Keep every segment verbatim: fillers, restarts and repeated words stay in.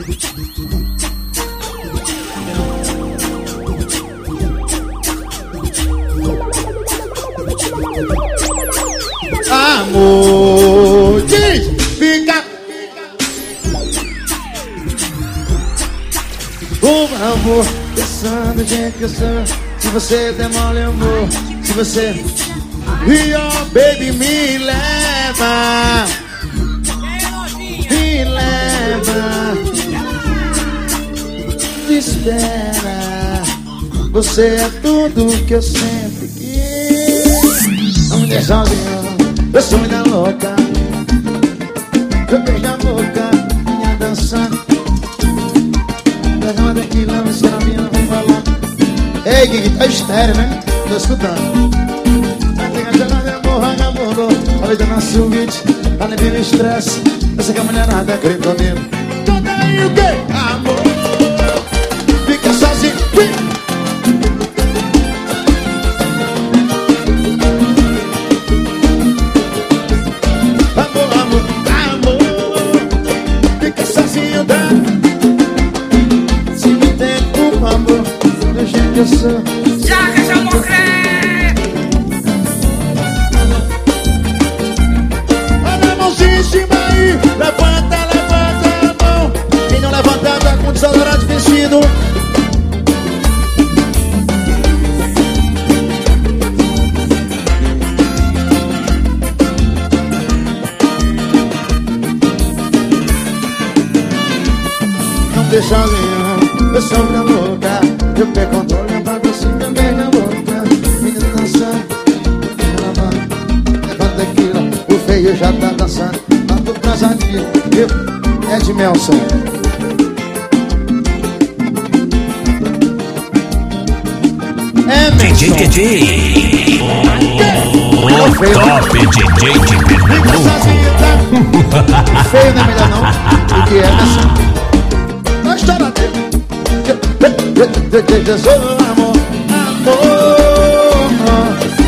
Amor, diz, fica. Por favor, pensando de que eu sou. Se você demole amor, se você e oh baby me leva, me leva, me espera. Você é tudo que eu sempre quis. Não me deixe sozinho. Eu sou minha louca, eu beijo a boca, minha dança. Pega uma tequila, me ensina a minha, vem falar. Ei, Gui, tá estéreo, né? Tô escutando. Tem a gelada, amor, amor. A vida nasce um beat, a neblina estresse. Eu sei que a mulherada quer comigo. Canta aí o quê? Amor, fica sozinho. Eu sou. Já que eu morrer. Olha a mãozinha em cima aí. Levanta, levanta a mão. Quem não levanta tá com desodorante vestido. Não deixa sozinho. Eu sou minha boca. Eu pego controle pra você também na boca. Menina dançando, levanta aquilo. O feio já tá dançando. Tá tudo casadinho. Ed Melson. É D J D J o top D J de Pernambuco. Feio não é melhor não. O que é essa? Não estoura dele. Jesus, amor, amor,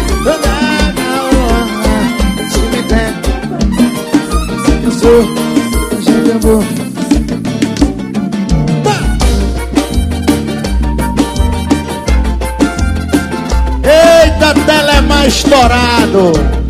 se me der, eu sou gente amor. Eita, Telema estourado.